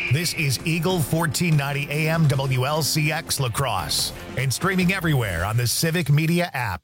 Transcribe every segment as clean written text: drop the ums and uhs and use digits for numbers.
This is Eagle 1490 AM WLCX La Crosse and streaming everywhere on the Civic Media app.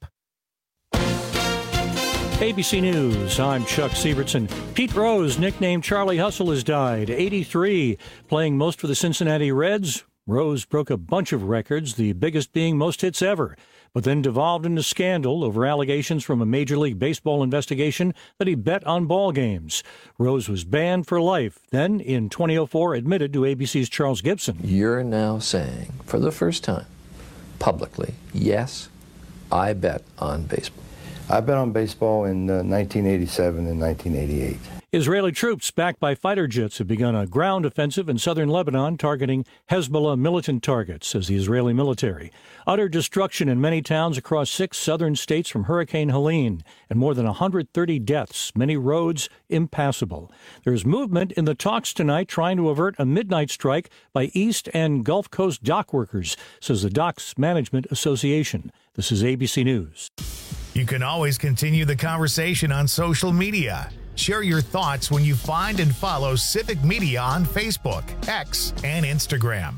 ABC News, I'm Chuck Sievertson. Pete Rose, nicknamed Charlie Hustle, has died, 83. Playing most for the Cincinnati Reds, Rose broke a bunch of records, the biggest being most hits ever, but then devolved into scandal over allegations from a Major League Baseball investigation that he bet on ball games. Rose was banned for life, then in 2004 admitted to ABC's Charles Gibson. You're now saying, for the first time, publicly, yes, I bet on baseball. I bet on baseball in 1987 and 1988. Israeli troops backed by fighter jets have begun a ground offensive in southern Lebanon targeting Hezbollah militant targets, says the Israeli military. Utter destruction in many towns across 6 southern states from Hurricane Helene and more than 130 deaths, many roads impassable. There's movement in the talks tonight trying to avert a midnight strike by East and Gulf Coast dock workers, says the Docks Management Association. This is ABC News. You can always continue the conversation on social media. Share your thoughts when you find and follow Civic Media on Facebook, X, and Instagram.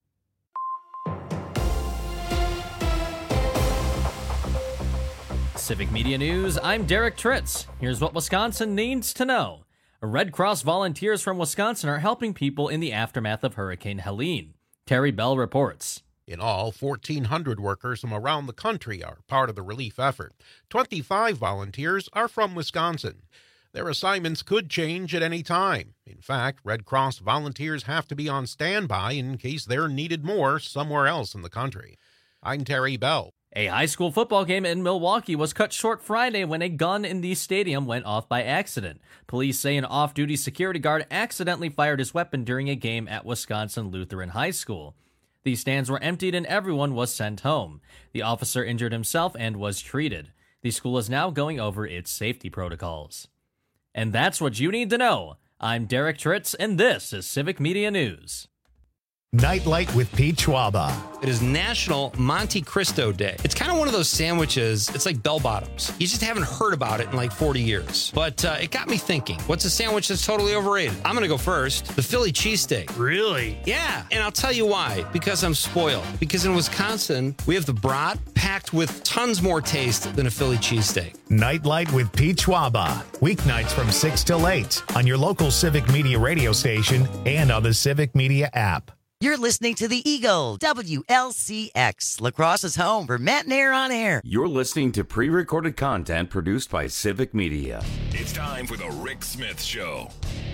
Civic Media News, I'm Derek Tritz. Here's what Wisconsin needs to know. Red Cross volunteers from Wisconsin are helping people in the aftermath of Hurricane Helene. Terry Bell reports. In all, 1,400 workers from around the country are part of the relief effort. 25 volunteers are from Wisconsin. Their assignments could change at any time. In fact, Red Cross volunteers have to be on standby in case they're needed more somewhere else in the country. I'm Terry Bell. A high school football game in Milwaukee was cut short Friday when a gun in the stadium went off by accident. Police say an off-duty security guard accidentally fired his weapon during a game at Wisconsin Lutheran High School. The stands were emptied and everyone was sent home. The officer injured himself and was treated. The school is now going over its safety protocols. And that's what you need to know. I'm Derek Tritz, and this is Civic Media News. Nightlight with Pete Schwaba. It is National Monte Cristo Day. It's kind of one of those sandwiches, it's like bell bottoms. You just haven't heard about it in like 40 years. But it got me thinking, what's a sandwich that's totally overrated? I'm going to go first. The Philly cheesesteak. Really? Yeah, and I'll tell you why. Because I'm spoiled. Because in Wisconsin, we have the brat packed with tons more taste than a Philly cheesesteak. Nightlight with Pete Schwaba. Weeknights from 6 till 8 on your local Civic Media radio station and on the Civic Media app. You're listening to the Eagle, WLCX, La Crosse's home for Matt and Air on Air. You're listening to pre-recorded content produced by Civic Media. It's time for the Rick Smith Show.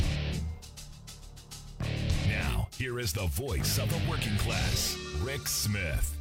Now, here is the voice of the working class, Rick Smith.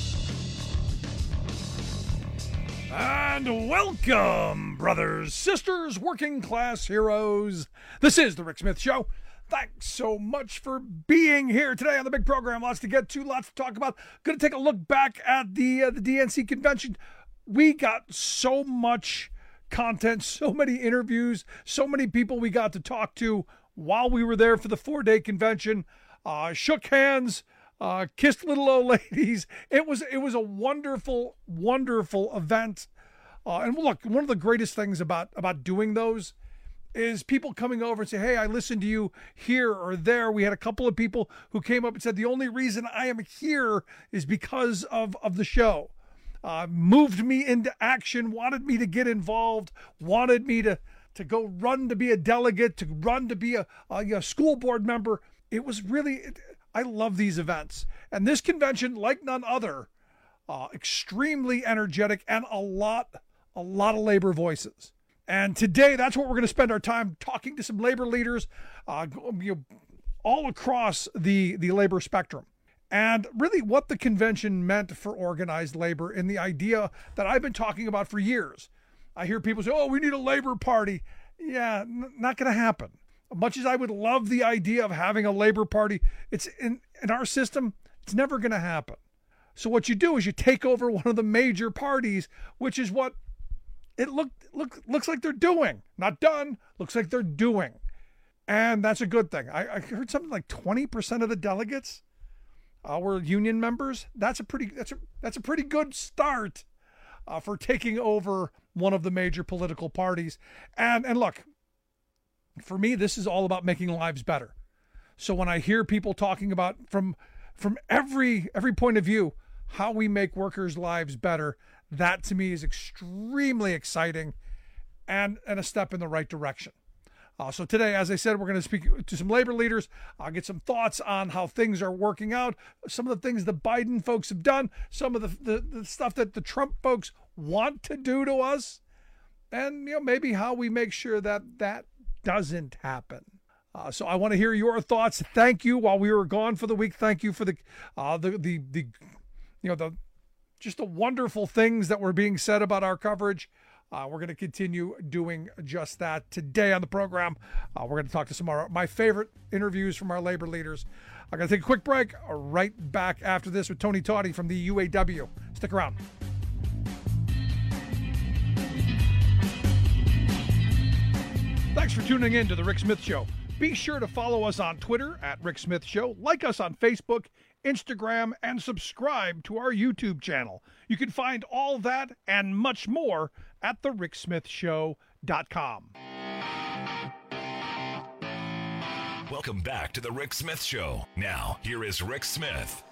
And welcome, brothers, sisters, working class heroes. This is the Rick Smith Show. Thanks so much for being here today on the big program. Lots to get to, lots to talk about. Going to take a look back at the DNC convention. We got so much content, so many interviews, so many people we got to talk to while we were there for the 4-day convention. Shook hands, kissed little old ladies. It was a wonderful, wonderful event. And look, one of the greatest things about doing those is people coming over and say, hey, I listened to you here or there. We had a couple of people who came up and said, the only reason I am here is because of the show. Moved me into action, wanted me to get involved, wanted me to go run to be a delegate, to run to be a school board member. It was really, I love these events. And this convention, like none other, extremely energetic and a lot of labor voices. And today, that's what we're going to spend our time talking to some labor leaders all across the labor spectrum. And really what the convention meant for organized labor and the idea that I've been talking about for years. I hear people say, oh, we need a labor party. Yeah, not going to happen. Much as I would love the idea of having a labor party, it's in our system, it's never going to happen. So what you do is you take over one of the major parties, which is what it looks like they're doing. Not done, looks like they're doing. And that's a good thing. I heard something like 20% of the delegates were union members. That's a pretty good start for taking over one of the major political parties. And look, for me, this is all about making lives better. So when I hear people talking about from every point of view how we make workers' lives better, that to me is extremely exciting and a step in the right direction. So today, as I said, we're going to speak to some labor leaders. I'll get some thoughts on how things are working out, some of the things the Biden folks have done, some of the stuff that the Trump folks want to do to us, and maybe how we make sure that doesn't happen. So I want to hear your thoughts. Thank you while we were gone for the week. Thank you for the just the wonderful things that were being said about our coverage. We're going to continue doing just that today on the program. We're going to talk to some of my favorite interviews from our labor leaders. I'm going to take a quick break. Right back after this with Tony Toddy from the UAW. Stick around. Thanks for tuning in to The Rick Smith Show. Be sure to follow us on Twitter at Rick Smith Show, like us on Facebook, Instagram, and subscribe to our YouTube channel. You can find all that and much more at thericksmithshow.com. Welcome back to The Rick Smith Show. Now, here is Rick Smith.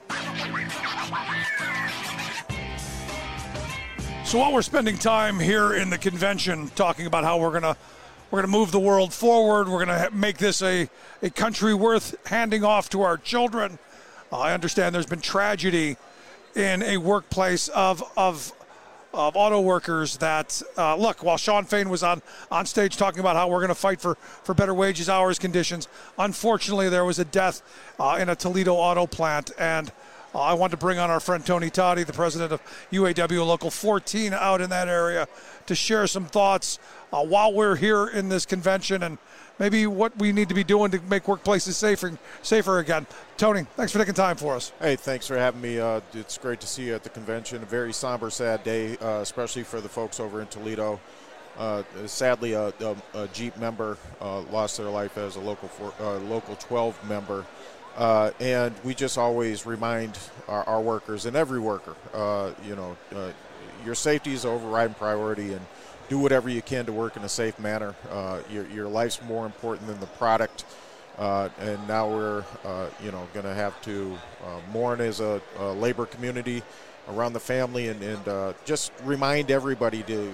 So while we're spending time here in the convention talking about how we're gonna move the world forward, we're gonna make this a country worth handing off to our children. I understand there's been tragedy in a workplace of auto workers that, look, while Shawn Fain was on stage talking about how we're going to fight for better wages, hours, conditions, unfortunately there was a death in a Toledo auto plant, and I want to bring on our friend Tony Toddy, the president of UAW Local 14, out in that area to share some thoughts while we're here in this convention and maybe what we need to be doing to make workplaces safer again. Tony, thanks for taking time for us. Hey, thanks for having me. It's great to see you at the convention. A very somber, sad day, especially for the folks over in Toledo. Sadly, a Jeep member lost their life as a local 12 member. And we just always remind our workers and every worker, your safety is overriding priority, and do whatever you can to work in a safe manner. Your life's more important than the product. And now we're, going to have to mourn as a labor community around the family, and just remind everybody to,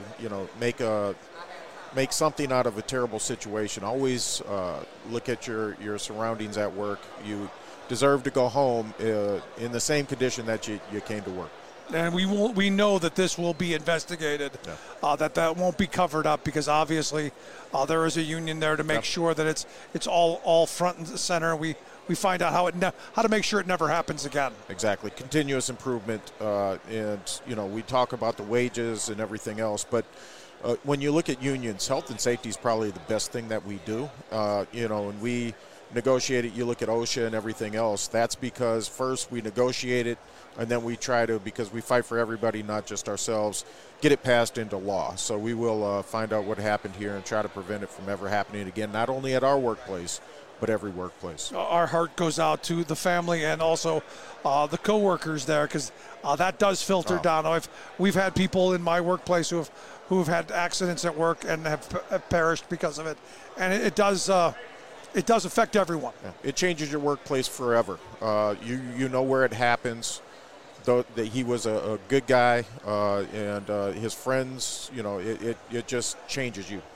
make something out of a terrible situation. Always look at your surroundings at work. You deserve to go home in the same condition that you came to work. And we know that this will be investigated, that won't be covered up, because obviously there is a union there to make sure that it's all front and center. We find out how to make sure it never happens again. Exactly, continuous improvement, and we talk about the wages and everything else, but when you look at unions, health and safety is probably the best thing that we do. And we negotiate it. You look at OSHA and everything else. That's because first we negotiate it, and then we try to, because we fight for everybody, not just ourselves, get it passed into law. So we will find out what happened here and try to prevent it from ever happening again, not only at our workplace, but every workplace. Our heart goes out to the family and also the coworkers there, because that does filter down. We've had people in my workplace who have had accidents at work and have perished because of it, and it does affect everyone. Yeah. It changes your workplace forever. You know where it happens. Though that he was a good guy, and his friends, it just changes you.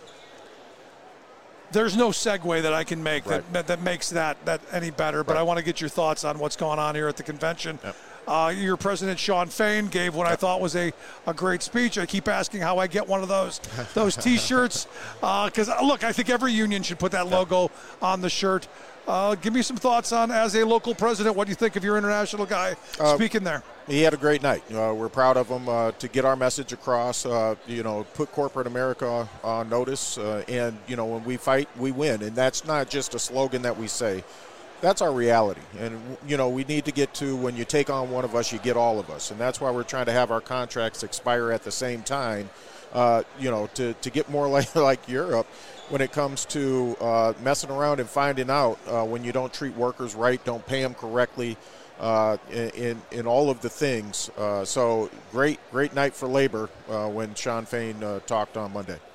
There's no segue that I can make that makes that any better, but I want to get your thoughts on what's going on here at the convention. Yep. Your president, Shawn Fain, gave what I thought was a great speech. I keep asking how I get one of those T-shirts, because, look, I think every union should put that logo on the shirt. Give me some thoughts on, as a local president, what do you think of your international guy speaking there? He had a great night. We're proud of him to get our message across, put corporate America on notice. And, when we fight, we win. And that's not just a slogan that we say. That's our reality. And, we need to get to, when you take on one of us, you get all of us. And that's why we're trying to have our contracts expire at the same time, to get more like Europe when it comes to messing around and finding out when you don't treat workers right, don't pay them correctly, in all of the things. So great night for labor when Shawn Fain talked on Monday.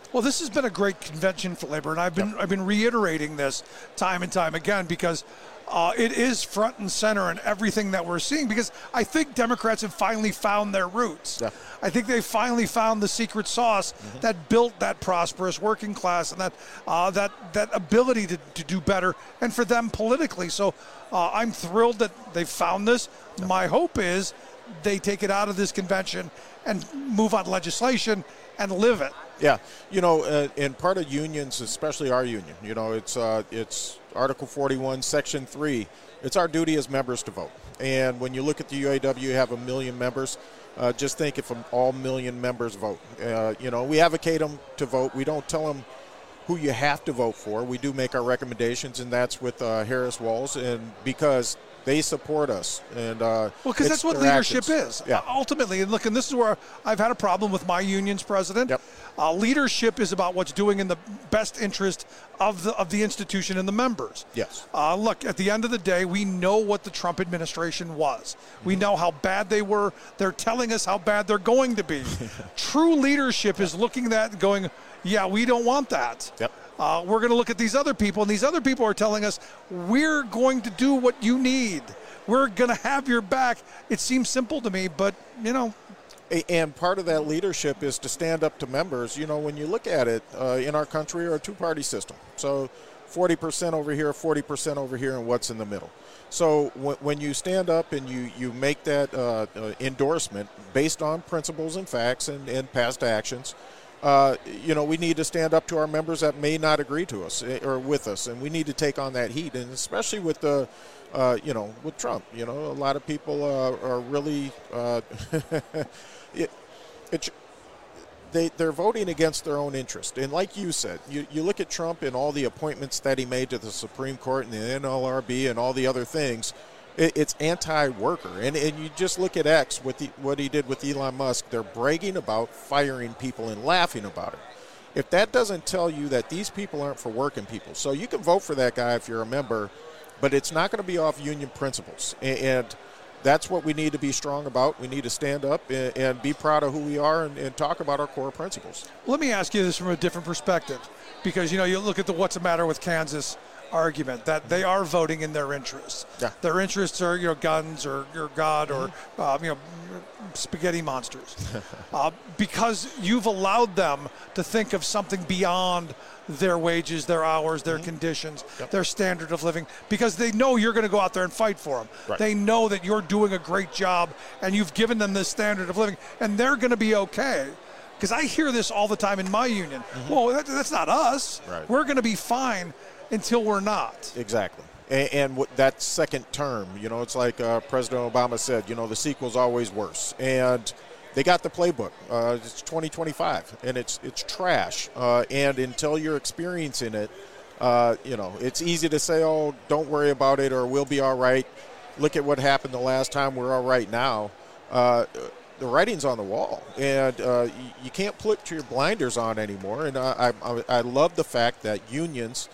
Well, this has been a great convention for labor, and I've been reiterating this time and time again because it is front and center in everything that we're seeing, because I think Democrats have finally found their roots. Yeah. I think they finally found the secret sauce that built that prosperous working class and that ability to do better, and for them politically. So I'm thrilled that they found this. My hope is they take it out of this convention and move on legislation and live it. Yeah, and part of unions, especially our union, it's Article 41, Section 3. It's our duty as members to vote. And when you look at the UAW, you have 1 million members. Just think if all 1 million members vote. We advocate them to vote. We don't tell them who you have to vote for. We do make our recommendations, and that's with Harris Walls, and because they support us. And because that's what leadership is. Yeah. Ultimately, and look, and this is where I've had a problem with my union's president. Yep. Leadership is about what's doing in the best interest of the institution and the members. Yes. Look, at the end of the day, we know what the Trump administration was. We know how bad they were. They're telling us how bad they're going to be. True leadership is looking at that and going, yeah, we don't want that. Yep. We're going to look at these other people, and these other people are telling us, we're going to do what you need. We're going to have your back. It seems simple to me, but, And part of that leadership is to stand up to members. When you look at it, in our country, we're a two-party system. So 40% over here, 40% over here, and what's in the middle. So when you stand up and you make that endorsement based on principles and facts and past actions, we need to stand up to our members that may not agree to us or with us, and we need to take on that heat. And especially with with Trump, a lot of people are really they're voting against their own interest. And like you said, you look at Trump and all the appointments that he made to the Supreme Court and the NLRB and all the other things. It's anti-worker. And you just look at X, what he did with Elon Musk. They're bragging about firing people and laughing about it. If that doesn't tell you that these people aren't for working people. So you can vote for that guy if you're a member, but it's not going to be off union principles. And that's what we need to be strong about. We need to stand up and be proud of who we are and talk about our core principles. Let me ask you this from a different perspective, because, you look at the what's the matter with Kansas argument, that they are voting in their interests. Yeah. Their interests are, guns or God or, spaghetti monsters. Because you've allowed them to think of something beyond their wages, their hours, their conditions, their standard of living, because they know you're going to go out there and fight for them. Right. They know that you're doing a great job and you've given them this standard of living, and they're going to be okay. Because I hear this all the time in my union. Well, that's not us. Right. We're going to be fine until we're not. Exactly. And that second term, it's like President Obama said, the sequel's always worse. And they got the playbook. It's 2025, and it's trash. And until you're experiencing it, it's easy to say, oh, don't worry about it, or we'll be all right. Look at what happened the last time. We're all right now. The writing's on the wall, and you can't put your blinders on anymore. And I love the fact that unions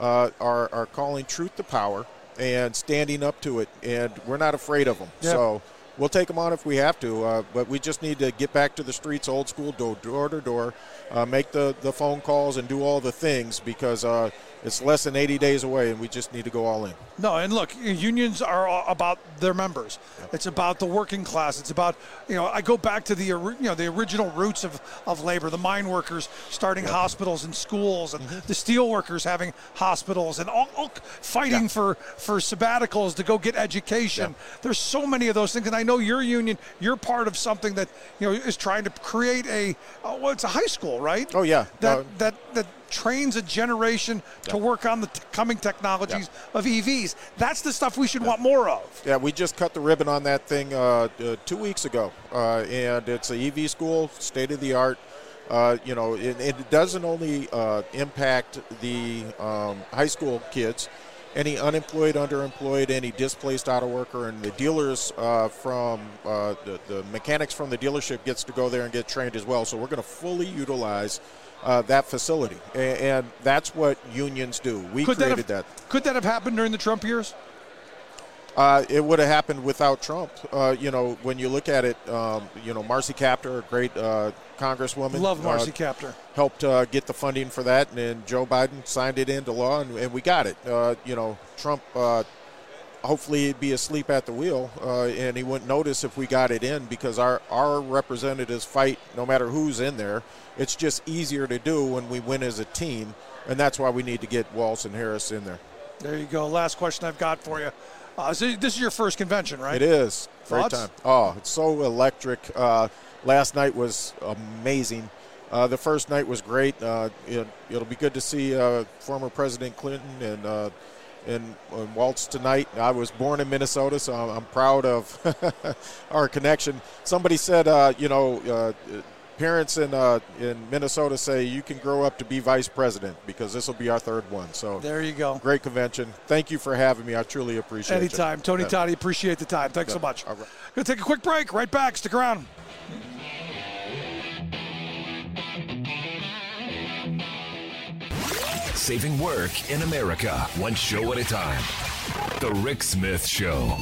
are calling truth to power and standing up to it, and we're not afraid of them. Yeah. So we'll take them on if we have to, but we just need to get back to the streets, old school, door to door, make the phone calls and do all the things, because it's less than 80 days away, and we just need to go all in. No, and look, unions are about their members. It's about the working class. It's about, I go back to the original roots of labor, the mine workers starting hospitals and schools, and the steel workers having hospitals, and all fighting for sabbaticals to go get education. There's so many of those things, and I know your union, you're part of something that is trying to create it's a high school, right? Oh yeah, that trains a generation to work on the coming technologies of EVs. That's the stuff we should want more of. Yeah, we just cut the ribbon on that thing 2 weeks ago, and it's an EV school, state of the art. It doesn't only impact the high school kids, any unemployed, underemployed, any displaced auto worker, and the dealers from the mechanics from the dealership gets to go there and get trained as well. So we're going to fully utilize that facility, and that's what unions do. We created that. Could that have happened during the Trump years? It would have happened without Trump. When you look at it, Marcy Kaptur, a great congresswoman. Love Marcy Kaptur. Helped get the funding for that, and then Joe Biden signed it into law, and we got it. Trump, hopefully he'd be asleep at the wheel, and he wouldn't notice if we got it in, because our representatives fight no matter who's in there. It's just easier to do when we win as a team, and that's why we need to get Walz and Harris in there. There you go. Last question I've got for you. So this is your first convention, right? It is. Great Thoughts? time. Oh, it's so electric. Last night was amazing. The first night was great. It'll be good to see former President Clinton and Walz tonight. I was born in Minnesota, so I'm proud of our connection. Somebody said, parents in Minnesota say you can grow up to be vice president, because this will be our third one. So there you go. Great convention. Thank you for having me. I truly appreciate it. Anytime. Tony Toddy, appreciate the time. Thanks so much. All right. Going to take a quick break. Right back. Stick around. Saving work in America, one show at a time. The Rick Smith Show.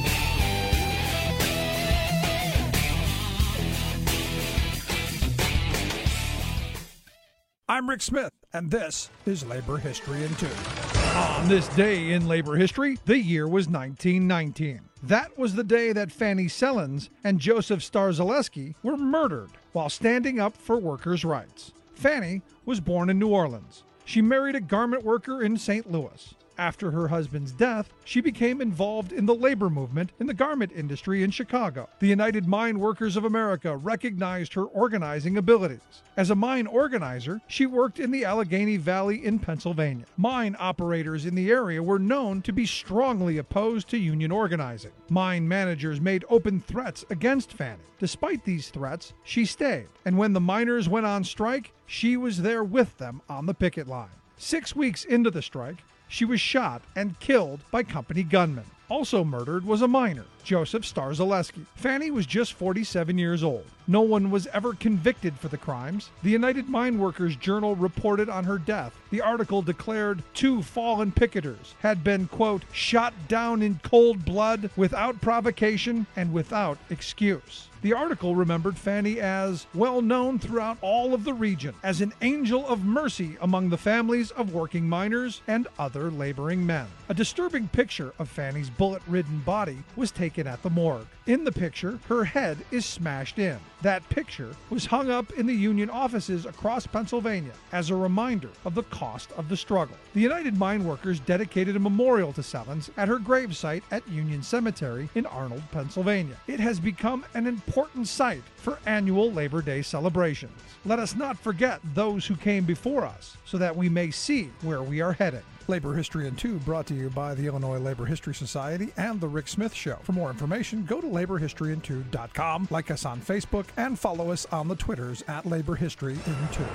I'm Rick Smith, and this is Labor History in 2. On this day in labor history, the year was 1919. That was the day that Fanny Sellens and Joseph Star Zaleski were murdered while standing up for workers' rights. Fanny was born in New Orleans. She married a garment worker in St. Louis. After her husband's death, she became involved in the labor movement in the garment industry in Chicago. The United Mine Workers of America recognized her organizing abilities. As a mine organizer, she worked in the Allegheny Valley in Pennsylvania. Mine operators in the area were known to be strongly opposed to union organizing. Mine managers made open threats against Fanny. Despite these threats, she stayed, and when the miners went on strike, she was there with them on the picket line. 6 weeks into the strike, she was shot and killed by company gunmen. Also murdered was a miner, Joseph Star Zaleski. Fanny was just 47 years old. No one was ever convicted for the crimes. The United Mine Workers Journal reported on her death. The article declared 2 fallen picketers had been, quote, shot down in cold blood without provocation and without excuse. The article remembered Fanny as well known throughout all of the region as an angel of mercy among the families of working miners and other laboring men. A disturbing picture of Fanny's bullet-ridden body was taken at the morgue. In the picture, her head is smashed in. That picture was hung up in the union offices across Pennsylvania as a reminder of the cost of the struggle. The United Mine Workers dedicated a memorial to Sellens at her gravesite at Union Cemetery in Arnold, Pennsylvania. It has become an important site for annual Labor Day celebrations. Let us not forget those who came before us so that we may see where we are heading. Labor History in 2 brought to you by the Illinois Labor History Society and The Rick Smith Show. For more information, go to laborhistoryin2.com, like us on Facebook, and follow us on the Twitters at Labor History in 2.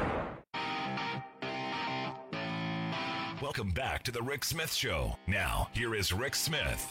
Welcome back to the Rick Smith Show. Now, here is Rick Smith.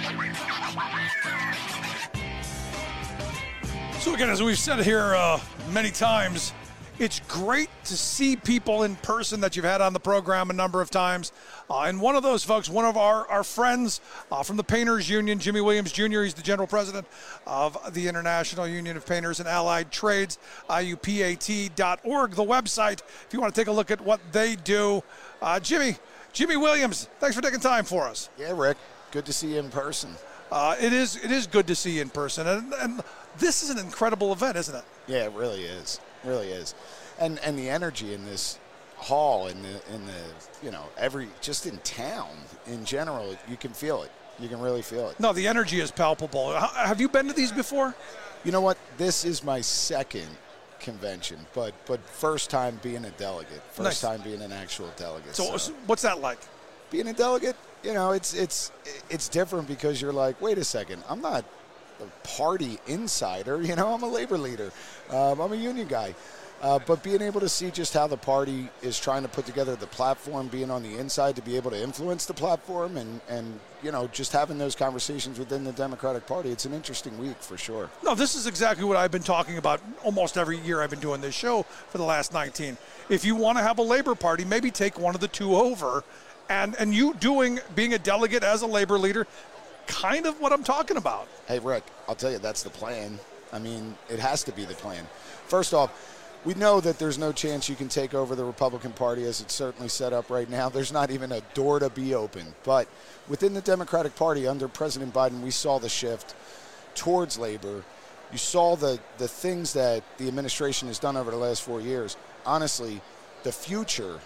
So again, as we've said here many times, it's great to see people in person that you've had on the program a number of times. And one of those folks, one of our friends from the Painters Union, Jimmy Williams Jr., he's the general president of the International Union of Painters and Allied Trades, IUPAT.org, the website, if you want to take a look at what they do. Jimmy Williams, thanks for taking time for us. Yeah, Rick, good to see you in person. It is good to see you in person. And this is an incredible event, isn't it? Yeah, it really is. Really is. And the energy in this hall, in the just in town in general, you can feel it. You can really feel it. No, the energy is palpable. Have you been to these before? You know what? This is my second convention, but first time being a delegate. First time being an actual delegate. So what's that like? Being a delegate, it's different because you're like, wait a second, I'm not a party insider, I'm a labor leader. I'm a union guy. But being able to see just how the party is trying to put together the platform, being on the inside to be able to influence the platform and just having those conversations within the Democratic Party, it's an interesting week for sure. No, this is exactly what I've been talking about almost every year I've been doing this show for the last 19. If you want to have a labor party, maybe take one of the two over. And you being a delegate as a labor leader, kind of what I'm talking about. Hey, Rick, I'll tell you, that's the plan. I mean, it has to be the plan. First off, we know that there's no chance you can take over the Republican Party as it's certainly set up right now. There's not even a door to be open. But within the Democratic Party under President Biden, we saw the shift towards labor. You saw the things that the administration has done over the last 4 years. Honestly, the future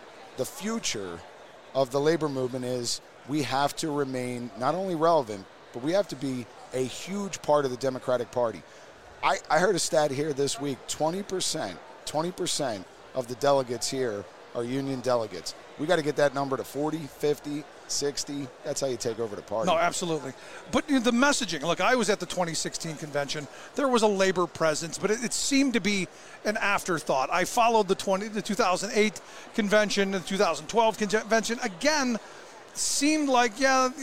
of the labor movement is we have to remain not only relevant, but we have to be a huge part of the Democratic Party. I heard a stat here this week, 20% of the delegates here are union delegates. We got to get that number to 40, 50, 60. That's how you take over the party. No, absolutely. But the messaging, look, I was at the 2016 convention. There was a labor presence, but it seemed to be an afterthought. I followed the 2008 convention, the 2012 convention. Again, seemed like,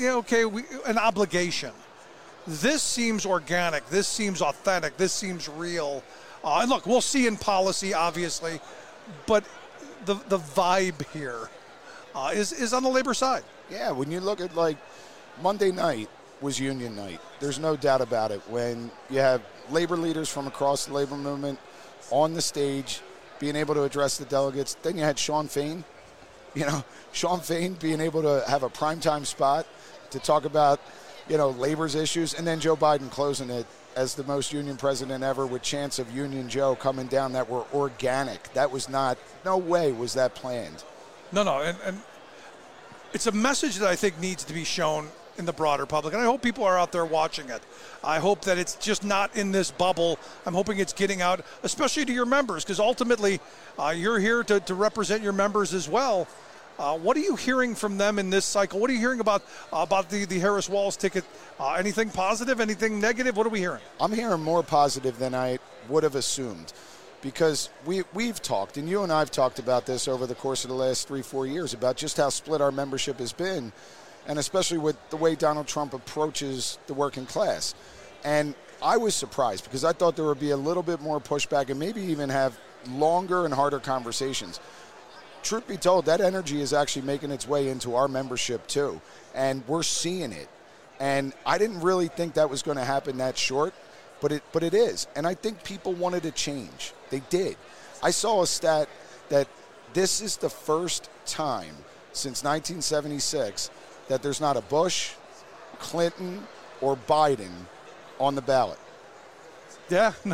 an obligation. This seems organic. This seems authentic. This seems real. And look, we'll see in policy, obviously, but the vibe here is on the labor side. Yeah, when you look at, like, Monday night was union night. There's no doubt about it. When you have labor leaders from across the labor movement on the stage being able to address the delegates, then you had Sean Fain. Sean Fain being able to have a primetime spot to talk about, labor's issues, and then Joe Biden closing it as the most union president ever with chants of Union Joe coming down that were organic. That was no way was that planned. No, and it's a message that I think needs to be shown in the broader public, and I hope people are out there watching it. I hope that it's just not in this bubble. I'm hoping it's getting out, especially to your members, because ultimately you're here to represent your members as well. What are you hearing from them in this cycle? What are you hearing about the Harris Walz ticket? Anything positive, anything negative? What are we hearing? I'm hearing more positive than I would have assumed, because we've talked, and you and I have talked about this over the course of the last 3-4 years, about just how split our membership has been, and especially with the way Donald Trump approaches the working class. And I was surprised, because I thought there would be a little bit more pushback and maybe even have longer and harder conversations. Truth be told, that energy is actually making its way into our membership too, and we're seeing it. And I didn't really think that was going to happen that short, but it is. And I think people wanted a change. They did. I saw a stat that this is the first time since 1976 that there's not a Bush, Clinton, or Biden on the ballot. Yeah, no.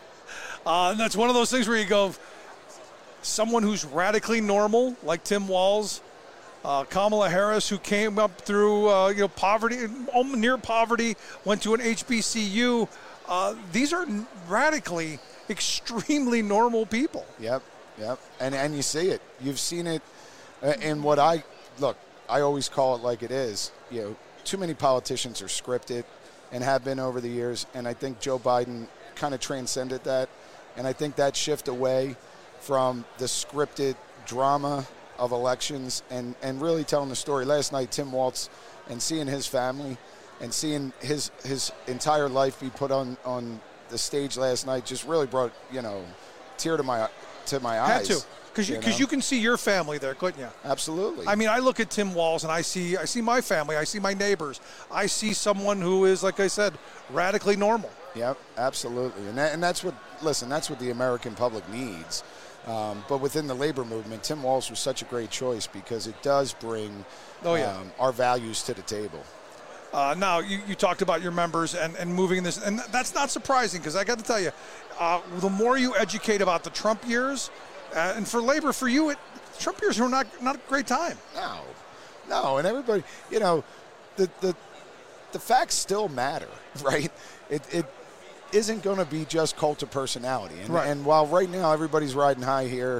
And that's one of those things where you go, someone who's radically normal, like Tim Walz, Kamala Harris, who came up through poverty, near poverty, went to an HBCU. These are radically, extremely normal people. Yep. And you see it. You've seen it in what I always call it like it is. Too many politicians are scripted and have been over the years, and I think Joe Biden kind of transcended that. And I think that shift away from the scripted drama of elections and really telling the story. Last night, Tim Walz, and seeing his family and seeing his entire life be put on the stage last night just really brought, tear to my eyes. Had to. Because you can see your family there, couldn't you? Absolutely. I mean, I look at Tim Walz and I see my family, I see my neighbors, I see someone who is, like I said, radically normal. Yep, absolutely. And that's what the American public needs. But within the labor movement, Tim Walz was such a great choice because it does bring our values to the table. Now, you talked about your members and moving in this, and that's not surprising because I got to tell you, the more you educate about the Trump years, and for labor, for you, Trump years were not a great time. No, and everybody, the facts still matter, right? It isn't going to be just cult of personality. And while right now everybody's riding high here,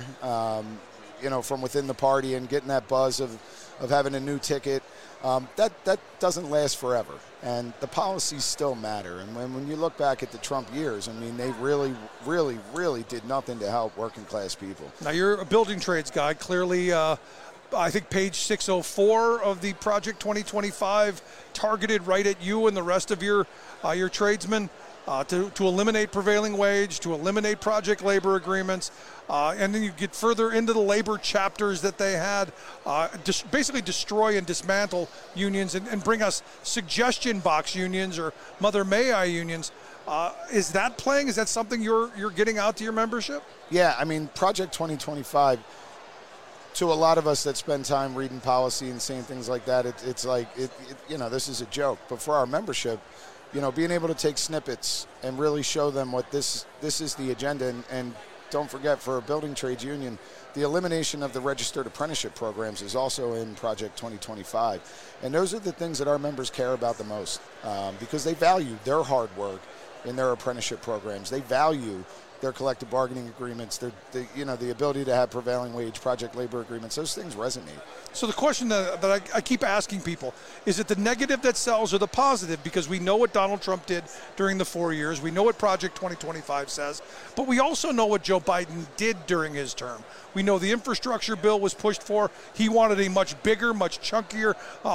from within the party and getting that buzz of having a new ticket, that doesn't last forever. And the policies still matter. And when you look back at the Trump years, I mean, they really, really, really did nothing to help working class people. Now, you're a building trades guy, clearly I think page 604 of the Project 2025 targeted right at you and the rest of your tradesmen to eliminate prevailing wage, to eliminate project labor agreements, and then you get further into the labor chapters that they had, basically destroy and dismantle unions and bring us suggestion box unions or Mother May I unions. Is that playing? Is that something you're getting out to your membership? Yeah, I mean, Project 2025, to a lot of us that spend time reading policy and saying things like that, it's like, this is a joke. But for our membership, being able to take snippets and really show them what this is the agenda. And don't forget, for a building trades union, the elimination of the registered apprenticeship programs is also in Project 2025. And those are the things that our members care about the most, because they value their hard work in their apprenticeship programs. They value their collective bargaining agreements, the ability to have prevailing wage, project labor agreements. Those things resonate. So the question that I keep asking people, is it the negative that sells or the positive? Because we know what Donald Trump did during the 4 years. We know what Project 2025 says. But we also know what Joe Biden did during his term. We know the infrastructure bill was pushed for. He wanted a much bigger, much chunkier,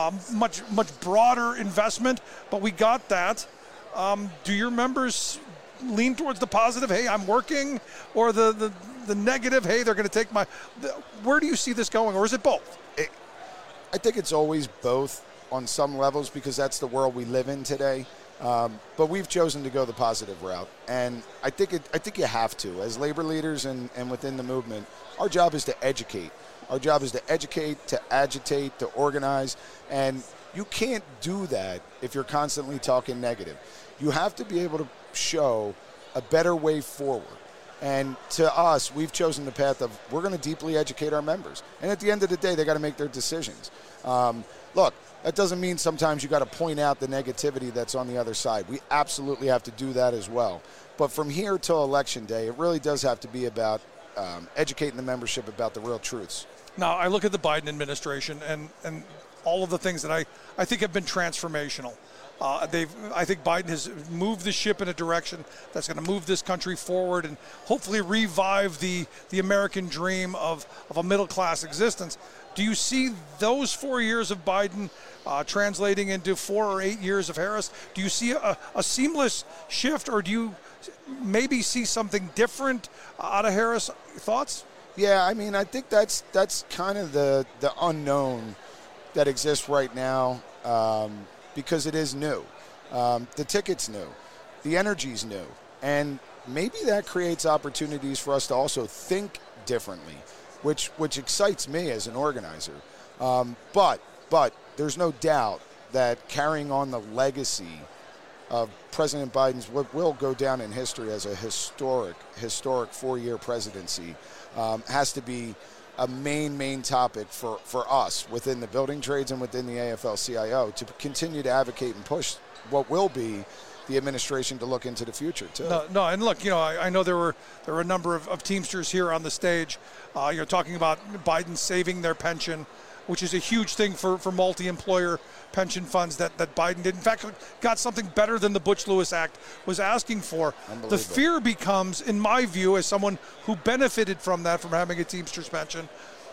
much broader investment. But we got that. Do your members lean towards the positive, hey, I'm working, or the negative, hey, they're going to take where do you see this going, or is it both? I think it's always both on some levels, because that's the world we live in today. But we've chosen to go the positive route, and I think you have to. As labor leaders and within the movement, our job is to educate. Our job is to educate, to agitate, to organize, and you can't do that if you're constantly talking negative. You have to be able to show a better way forward. And to us, we've chosen the path of we're going to deeply educate our members. And at the end of the day, they got to make their decisions. Look, that doesn't mean sometimes you got to point out the negativity that's on the other side. We absolutely have to do that as well. But from here till Election Day, it really does have to be about educating the membership about the real truths. Now, I look at the Biden administration and all of the things that I think have been transformational. I think Biden has moved the ship in a direction that's going to move this country forward and hopefully revive the American dream of a middle-class existence. Do you see those 4 years of Biden translating into 4 or 8 years of Harris? Do you see a seamless shift, or do you maybe see something different out of Harris? Thoughts? Yeah, I mean, I think that's kind of the unknown that exists right now. Because it is new. The ticket's new. The energy's new. And maybe that creates opportunities for us to also think differently, which excites me as an organizer. But there's no doubt that carrying on the legacy of President Biden's what will go down in history as a historic 4-year presidency has to be a main topic for us within the building trades and within the AFL-CIO to continue to advocate and push what will be the administration to look into the future too. No, and look, I know there were a number of Teamsters here on the stage. You're talking about Biden saving their pension, which is a huge thing for multi-employer pension funds that Biden did. In fact, got something better than the Butch-Lewis Act was asking for. The fear becomes, in my view, as someone who benefited from having a Teamsters pension,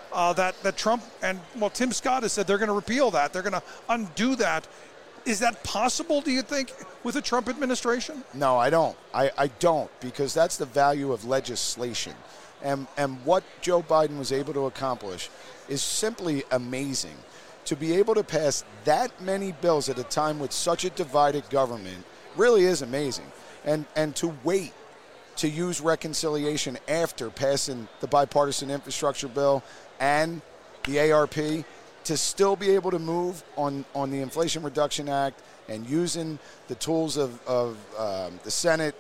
that Trump and, Tim Scott has said they're going to repeal that. They're going to undo that. Is that possible, do you think, with a Trump administration? No, I don't. I don't, because that's the value of legislation. And what Joe Biden was able to accomplish is simply amazing. To be able to pass that many bills at a time with such a divided government really is amazing. And to wait to use reconciliation after passing the bipartisan infrastructure bill and the ARP, to still be able to move on the Inflation Reduction Act and using the tools of the Senate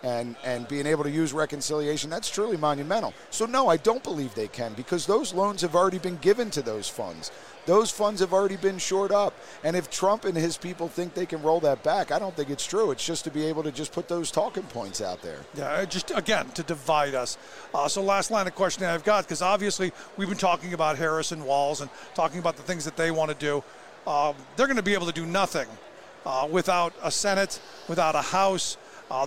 and being able to use reconciliation, that's truly monumental. So no, I don't believe they can, because those loans have already been given to those funds. Those funds have already been shored up. And if Trump and his people think they can roll that back, I don't think it's true. It's just to be able to just put those talking points out there. Yeah, just, again, to divide us. So last line of questioning I've got, because obviously we've been talking about Harris and Walz and talking about the things that they want to do. They're going to be able to do nothing without a Senate, without a House.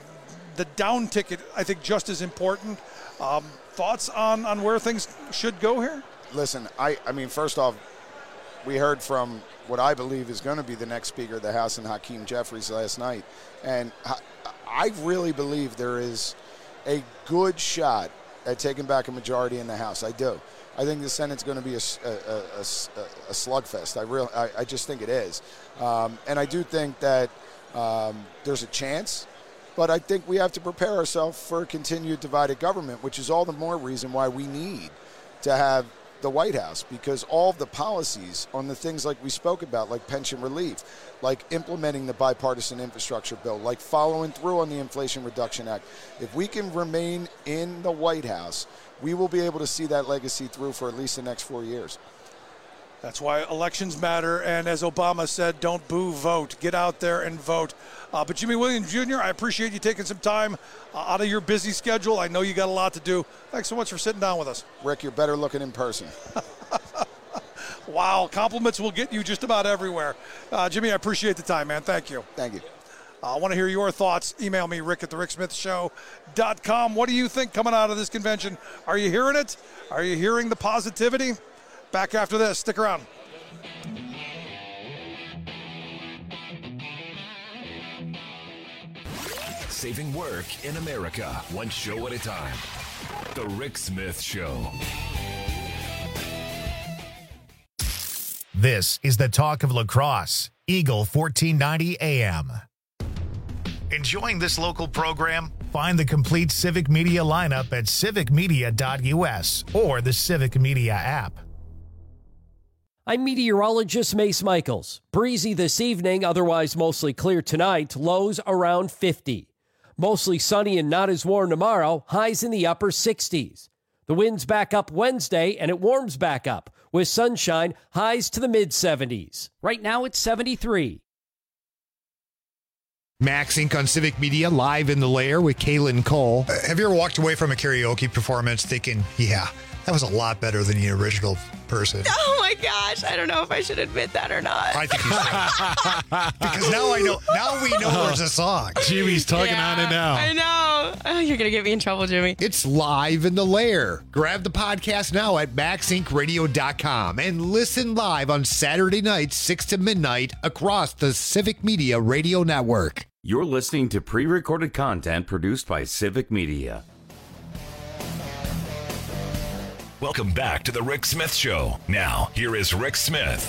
The down ticket, I think, just as important. Thoughts on where things should go here? listen, I mean, first off, we heard from what I believe is going to be the next Speaker of the House, and Hakeem Jeffries last night. And I really believe there is a good shot at taking back a majority in the House. I do. I think the Senate's going to be a slugfest. I just think it is. And I do think that there's a chance. But I think we have to prepare ourselves for a continued divided government, which is all the more reason why we need to have the White House, because all of the policies on the things like we spoke about, like pension relief, like implementing the bipartisan infrastructure bill, like following through on the Inflation Reduction Act, if we can remain in the White House, we will be able to see that legacy through for at least the next 4 years. That's why elections matter, and as Obama said, don't boo, vote. Get out there and vote. But Jimmy Williams Jr., I appreciate you taking some time out of your busy schedule. I know you got a lot to do. Thanks so much for sitting down with us. Rick, you're better looking in person. Wow, compliments will get you just about everywhere. Jimmy, I appreciate the time, man. Thank you. Thank you. I want to hear your thoughts. Email me, rick@thericksmithshow.com. What do you think coming out of this convention? Are you hearing it? Are you hearing the positivity? Back after this. Stick around. Saving work in America, one show at a time. The Rick Smith Show. This is the talk of La Crosse, Eagle 1490 AM. Enjoying this local program? Find the complete Civic Media lineup at civicmedia.us or the Civic Media app. I'm meteorologist Mace Michaels. Breezy this evening, otherwise mostly clear tonight. Lows around 50. Mostly sunny and not as warm tomorrow. Highs in the upper 60s. The wind's back up Wednesday, and it warms back up with sunshine. Highs to the mid-70s. Right now it's 73. Max Inc. on Civic Media, live in the lair with Kaylin Cole. Have you ever walked away from a karaoke performance thinking, yeah, that was a lot better than the original person? Oh my gosh, I don't know if I should admit that or not. I think you should. Because now we know there's a song. Jimmy's tugging on it now. I know. Oh, you're going to get me in trouble, Jimmy. It's live in the lair. Grab the podcast now at maxincradio.com and listen live on Saturday nights, 6 to midnight across the Civic Media Radio Network. You're listening to pre-recorded content produced by Civic Media. Welcome back to the Rick Smith Show. Now, here is Rick Smith.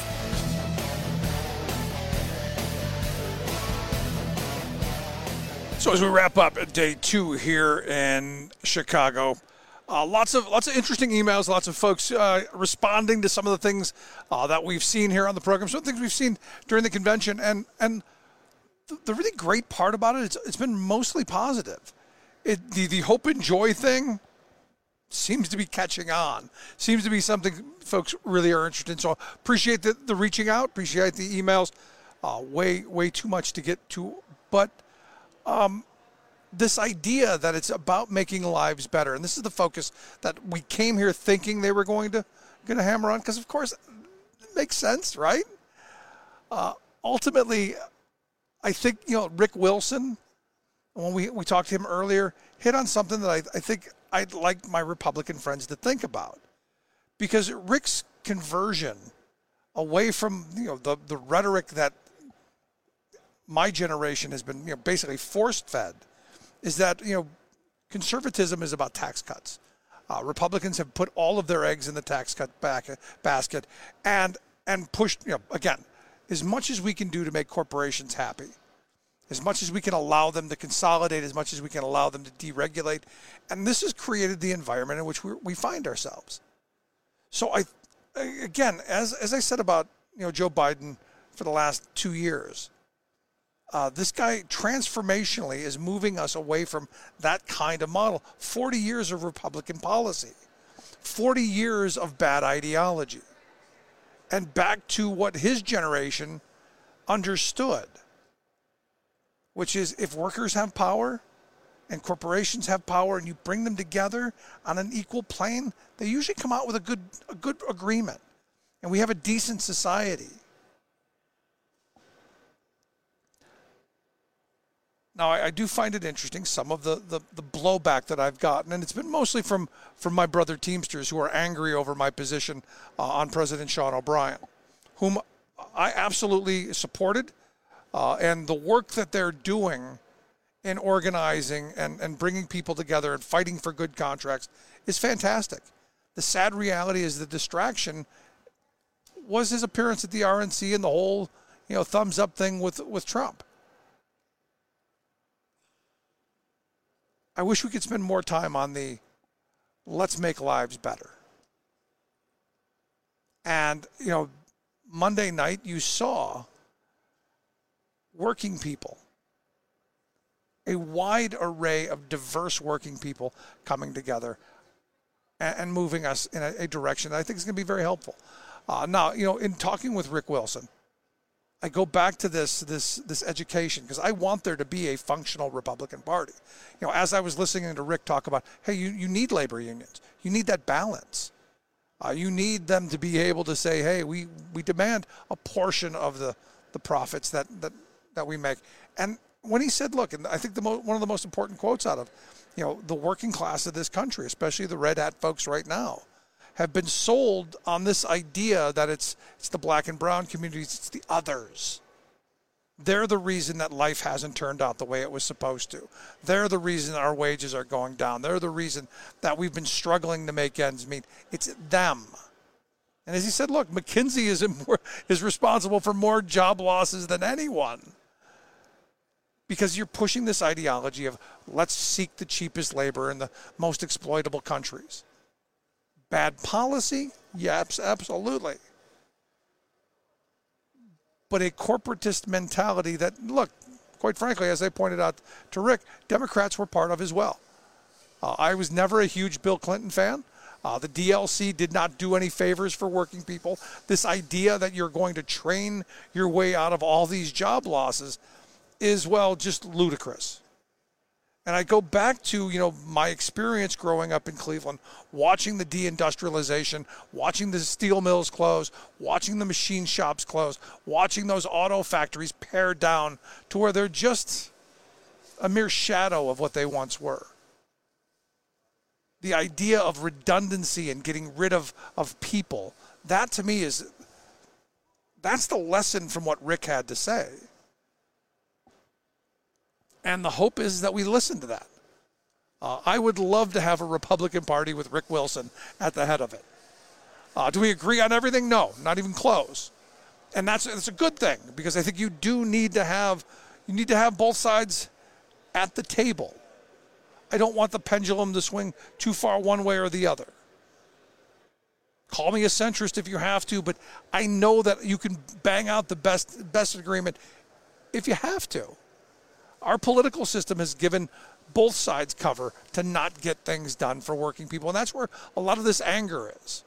So as we wrap up at day 2 here in Chicago, lots of interesting emails, lots of folks responding to some of the things that we've seen here on the program, some of the things we've seen during the convention, and the really great part about it, it's been mostly positive. The hope and joy thing seems to be catching on. Seems to be something folks really are interested in. So appreciate the reaching out. Appreciate the emails. Way too much to get to. But this idea that it's about making lives better, and this is the focus that we came here thinking they were going to hammer on, because of course it makes sense, right? Ultimately, I think Rick Wilson, when we talked to him earlier, hit on something that I think I'd like my Republican friends to think about, because Rick's conversion away from the rhetoric that my generation has been basically forced fed is that conservatism is about tax cuts. Republicans have put all of their eggs in the tax cut basket and pushed again, as much as we can do to make corporations happy, as much as we can allow them to consolidate, as much as we can allow them to deregulate. And this has created the environment in which we find ourselves. So again, as I said about Joe Biden for the last 2 years, this guy transformationally is moving us away from that kind of model. 40 years of Republican policy, 40 years of bad ideology, and back to what his generation understood, which is if workers have power and corporations have power and you bring them together on an equal plane, they usually come out with a good agreement. And we have a decent society. Now, I do find it interesting, some of the blowback that I've gotten, and it's been mostly from my brother Teamsters who are angry over my position on President Sean O'Brien, whom I absolutely supported, and the work that they're doing in organizing and bringing people together and fighting for good contracts is fantastic. The sad reality is the distraction was his appearance at the RNC and the whole, thumbs up thing with Trump. I wish we could spend more time on the let's make lives better. And, Monday night you saw working people, a wide array of diverse working people coming together and moving us in a direction that I think is going to be very helpful. Now, in talking with Rick Wilson, I go back to this education because I want there to be a functional Republican Party. As I was listening to Rick talk about, hey, you need labor unions. You need that balance. You need them to be able to say, hey, we demand a portion of the profits that we make. And when he said, look, and I think one of the most important quotes out of, the working class of this country, especially the red hat folks right now, have been sold on this idea that it's the black and brown communities, it's the others. They're the reason that life hasn't turned out the way it was supposed to. They're the reason our wages are going down. They're the reason that we've been struggling to make ends meet. It's them. And as he said, look, McKinsey is responsible for more job losses than anyone. Because you're pushing this ideology of let's seek the cheapest labor in the most exploitable countries. Bad policy? Yes, absolutely. But a corporatist mentality that, look, quite frankly, as I pointed out to Rick, Democrats were part of as well. I was never a huge Bill Clinton fan. The DLC did not do any favors for working people. This idea that you're going to train your way out of all these job losses is, well, just ludicrous. And I go back to, my experience growing up in Cleveland, watching the deindustrialization, watching the steel mills close, watching the machine shops close, watching those auto factories pare down to where they're just a mere shadow of what they once were. The idea of redundancy and getting rid of people, that to me that's the lesson from what Rick had to say. And the hope is that we listen to that. I would love to have a Republican Party with Rick Wilson at the head of it. Do we agree on everything? No, not even close. And that's a good thing because I think you need to have both sides at the table. I don't want the pendulum to swing too far one way or the other. Call me a centrist if you have to, but I know that you can bang out the best agreement if you have to. Our political system has given both sides cover to not get things done for working people, and that's where a lot of this anger is.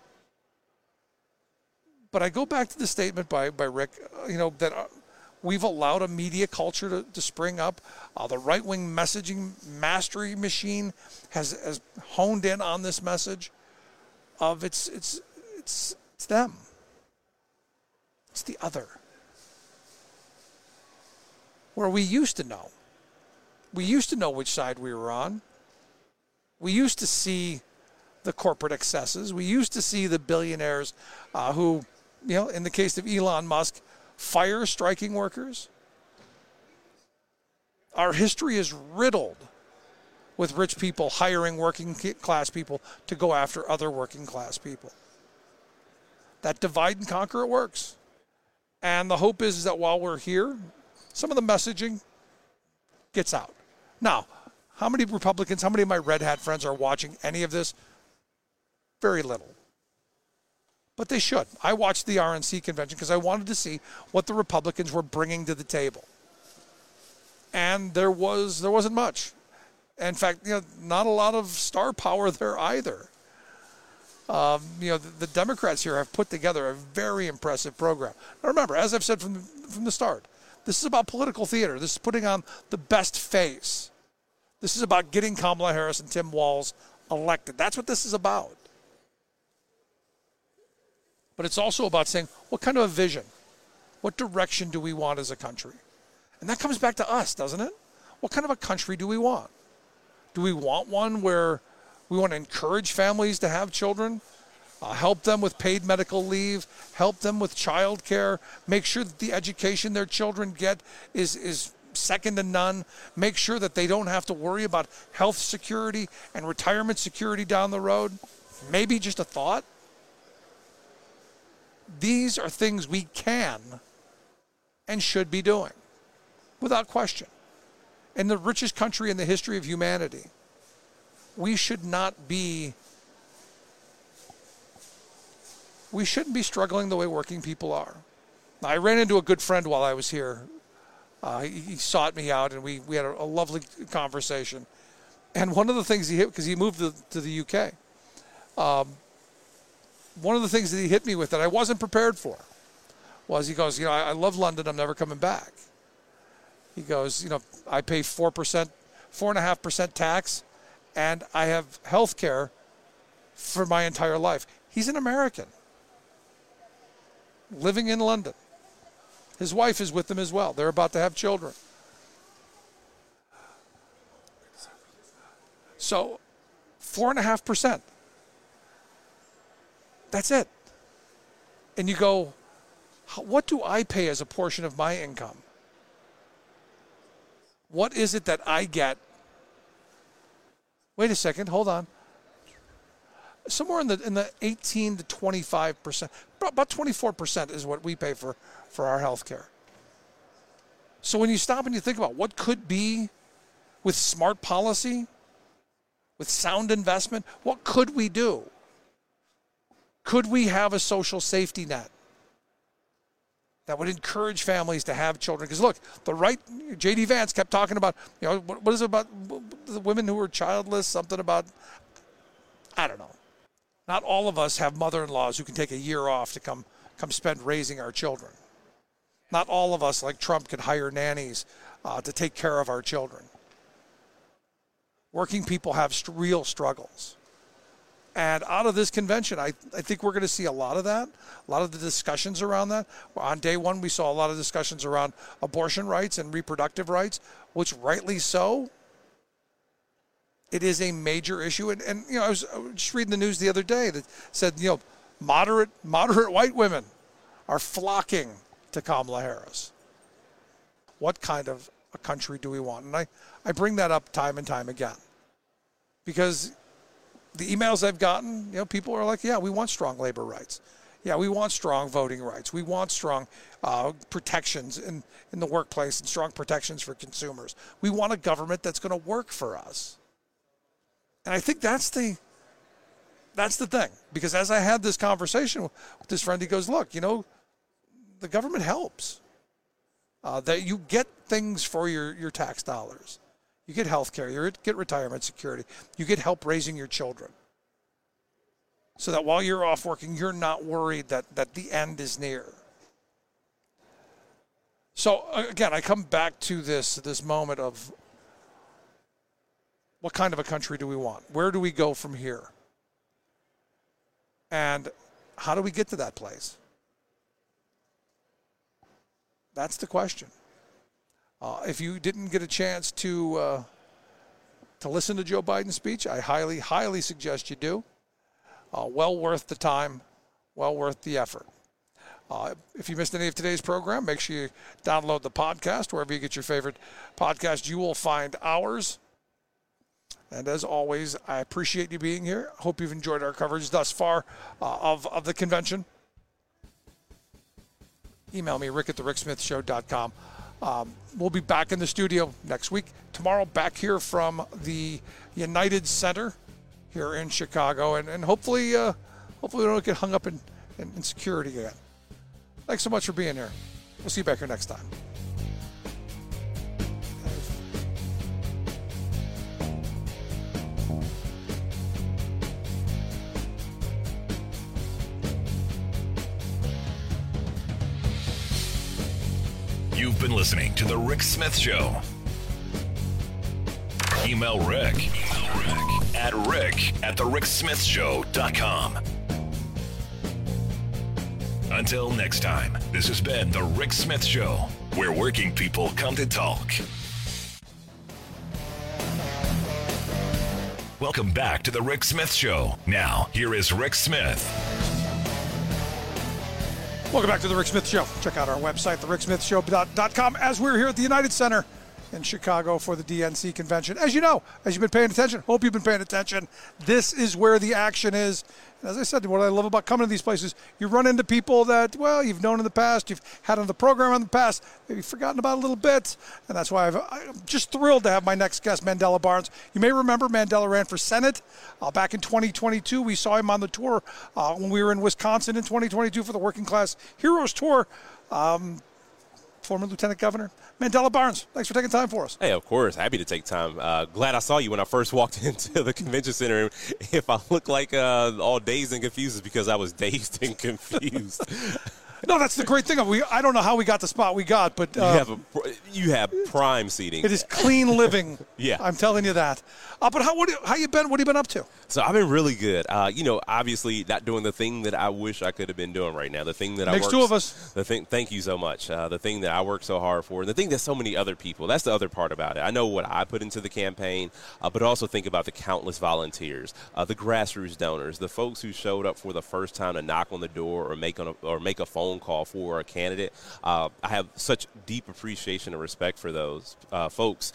But I go back to the statement by Rick, that we've allowed a media culture to spring up. The right-wing messaging mastery machine has honed in on this message of it's them. It's the other. Where we used to know. We used to know which side we were on. We used to see the corporate excesses. We used to see the billionaires who, in the case of Elon Musk, fire striking workers. Our history is riddled with rich people hiring working class people to go after other working class people. That divide and conquer, it works. And the hope is that while we're here, some of the messaging gets out. Now, how many Republicans, how many of my red hat friends are watching any of this? Very little. But they should. I watched the RNC convention because I wanted to see what the Republicans were bringing to the table. And there wasn't much. In fact, not a lot of star power there either. The Democrats here have put together a very impressive program. Now remember, as I've said from the start, this is about political theater. This is putting on the best face. This is about getting Kamala Harris and Tim Walz elected. That's what this is about. But it's also about saying, what kind of a vision? What direction do we want as a country? And that comes back to us, doesn't it? what kind of a country do we want? Do we want one where we want to encourage families to have children, help them with paid medical leave, help them with child care, make sure that the education their children get is second to none, make sure that they don't have to worry about health security and retirement security down the road? Maybe just a thought. These are things we can and should be doing, without question. In the richest country in the history of humanity, we shouldn't be struggling the way working people are. Now, I ran into a good friend while I was here. He sought me out, and we had a lovely conversation. And one of the things he hit, because he moved to the UK, one of the things that he hit me with that I wasn't prepared for was, he goes, I love London. I'm never coming back. He goes, I pay 4.5% tax, and I have health care for my entire life. He's an American living in London. His wife is with him as well. They're about to have children. So 4.5%. That's it. And you go, what do I pay as a portion of my income? What is it that I get? Wait a second, hold on. Somewhere in the 18 to 25%, about 24% is what we pay for our health care. So when you stop and you think about what could be with smart policy, with sound investment, what could we do? Could we have a social safety net that would encourage families to have children? Because look, the right, J.D. Vance kept talking about, what is it about the women who are childless, something about, I don't know. Not all of us have mother-in-laws who can take a year off to come spend raising our children. Not all of us, like Trump, can hire nannies to take care of our children. Working people have real struggles. And out of this convention, I think we're going to see a lot of that, a lot of the discussions around that. On day one, we saw a lot of discussions around abortion rights and reproductive rights, which rightly so. It is a major issue. And I was just reading the news the other day that said, moderate white women are flocking to Kamala Harris. What kind of a country do we want? And I bring that up time and time again. Because the emails I've gotten, people are like, yeah, we want strong labor rights. Yeah, we want strong voting rights. We want strong protections in the workplace and strong protections for consumers. We want a government that's going to work for us. And I think that's the thing. Because as I had this conversation with this friend, he goes, look, the government helps. That you get things for your tax dollars. You get health care, you get retirement security, you get help raising your children. So that while you're off working, you're not worried that the end is near. So again, I come back to this moment of what kind of a country do we want? Where do we go from here? And how do we get to that place? That's the question. If you didn't get a chance to listen to Joe Biden's speech, I highly, highly suggest you do. Well worth the time, well worth the effort. If you missed any of today's program, make sure you download the podcast. Wherever you get your favorite podcast, you will find ours. And as always, I appreciate you being here. Hope you've enjoyed our coverage thus far of the convention. Email me, rick@thericksmithshow.com. We'll be back in the studio next week. Tomorrow, back here from the United Center here in Chicago. And hopefully we don't get hung up in security again. Thanks so much for being here. We'll see you back here next time. You've been listening to The Rick Smith Show. Email Rick at rick@thericksmithshow.com. Until next time, this has been The Rick Smith Show, where working people come to talk. Welcome back to the Rick Smith Show. Now, here is Rick Smith. Welcome back to the Rick Smith Show. Check out our website, thericksmithshow.com, as we're here at the United Center in Chicago for the DNC convention. As you know, as you've been paying attention, hope you've been paying attention, this is where the action is. And as I said, what I love about coming to these places, you run into people that, well, you've known in the past, you've had on the program in the past, maybe forgotten about a little bit. And that's why I'm just thrilled to have my next guest, Mandela Barnes. You may remember Mandela ran for Senate back in 2022. We saw him on the tour when we were in Wisconsin in 2022 for the Working Class Heroes Tour. Former Lieutenant Governor Mandela Barnes, thanks for taking time for us. Hey, of course. Happy to take time. Glad I saw you when I first walked into the convention center. If I look like all dazed and confused, it's because I was dazed and confused. No, that's the great thing. I don't know how we got the spot we got, but you have prime seating. It is clean living. Yeah, I'm telling you that. But how you been? What have you been up to? So I've been really good. Obviously not doing the thing that I wish I could have been doing right now. The thing that makes two of us. Thank you so much. The thing that I work so hard for, and the thing that so many other people. That's the other part about it. I know what I put into the campaign, but also think about the countless volunteers, the grassroots donors, the folks who showed up for the first time to knock on the door or make a phone call for a candidate. I have such deep appreciation and respect for those folks.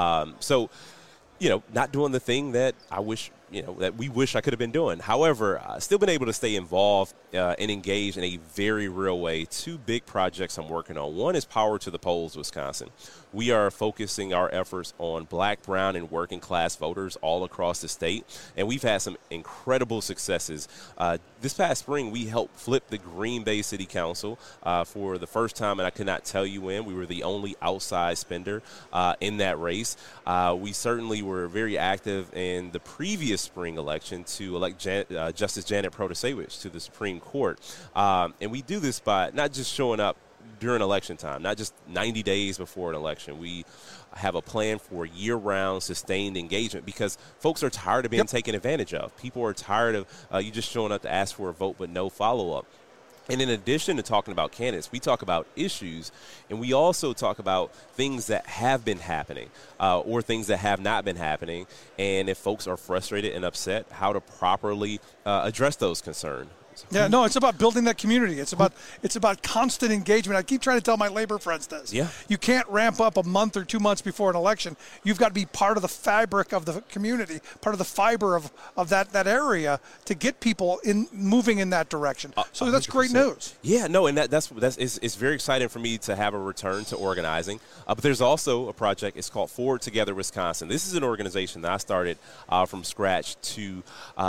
Not doing the thing that I wish, that we wish I could have been doing. However, still been able to stay involved and engaged in a very real way. Two big projects I'm working on. One is Power to the Polls, Wisconsin. We are focusing our efforts on black, brown, and working class voters all across the state, and we've had some incredible successes. This past spring, we helped flip the Green Bay City Council for the first time, and I could not tell you when. We were the only outside spender in that race. We certainly were very active in the previous spring election to elect Justice Janet Protasewicz to the Supreme Court. And we do this by not just showing up during election time, not just 90 days before an election. We have a plan for year-round sustained engagement because folks are tired of being taken advantage of. People are tired of you just showing up to ask for a vote but no follow-up. And in addition to talking about candidates, we talk about issues, and we also talk about things that have been happening or things that have not been happening, and if folks are frustrated and upset, how to properly address those concerns. Yeah, no, it's about building that community. It's about constant engagement. I keep trying to tell my labor friends this. Yeah. You can't ramp up a month or 2 months before an election. You've got to be part of the fabric of the community, part of the fiber of that area to get people moving in that direction. So that's 100%. Great news. Yeah, no, and it's very exciting for me to have a return to organizing. But there's also a project. It's called Forward Together Wisconsin. This is an organization that I started from scratch to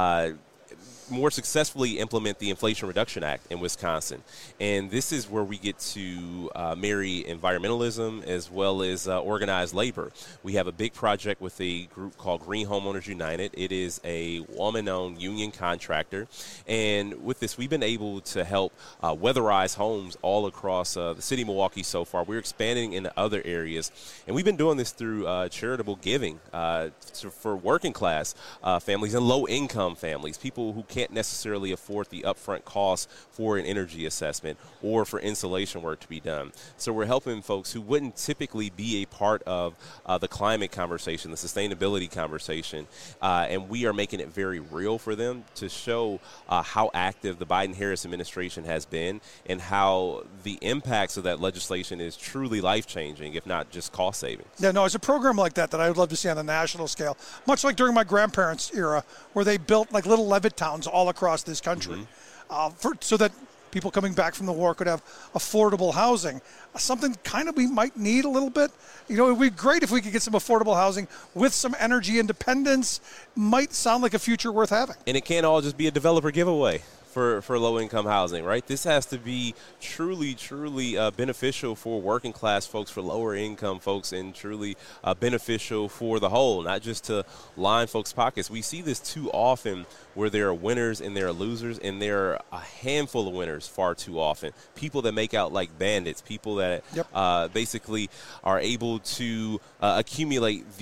more successfully implement the Inflation Reduction Act in Wisconsin. And this is where we get to marry environmentalism as well as organized labor. We have a big project with a group called Green Homeowners United. It is a woman-owned union contractor. And with this, we've been able to help weatherize homes all across the city of Milwaukee so far. We're expanding into other areas. And we've been doing this through charitable giving for working class families and low-income families, people who can't necessarily afford the upfront costs for an energy assessment or for insulation work to be done. So we're helping folks who wouldn't typically be a part of the climate conversation, the sustainability conversation, and we are making it very real for them to show how active the Biden-Harris administration has been and how the impacts of that legislation is truly life-changing, if not just cost savings. Yeah, no, it's a program like that I would love to see on a national scale, much like during my grandparents' era where they built like little Levitt towns all across this country so that people coming back from the war could have affordable housing. Something kind of we might need a little bit. It would be great if we could get some affordable housing with some energy independence. Might sound like a future worth having. And it can't all just be a developer giveaway for low-income housing, right? This has to be truly beneficial for working-class folks, for lower-income folks, and truly beneficial for the whole, not just to line folks' pockets. We see this too often where there are winners and there are losers, and there are a handful of winners far too often. People that make out like bandits, people that basically are able to accumulate the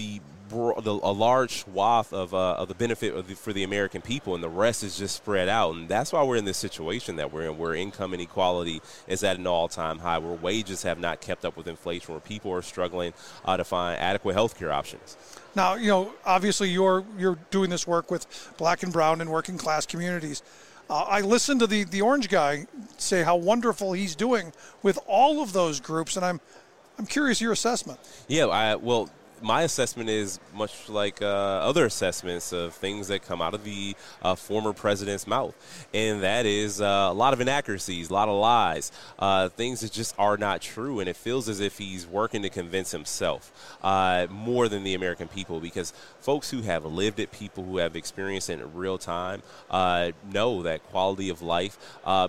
a large swath of the benefit for the American people, and the rest is just spread out. And that's why we're in this situation that we're in, where income inequality is at an all-time high, where wages have not kept up with inflation, where people are struggling to find adequate health care options. Now, obviously you're doing this work with Black and brown and working class communities. I listened to the orange guy say how wonderful he's doing with all of those groups, and I'm curious your assessment. Yeah, my assessment is much like other assessments of things that come out of the former president's mouth, and that is a lot of inaccuracies, a lot of lies, things that just are not true, and it feels as if he's working to convince himself more than the American people, because folks who have lived it, people who have experienced it in real time, know that quality of life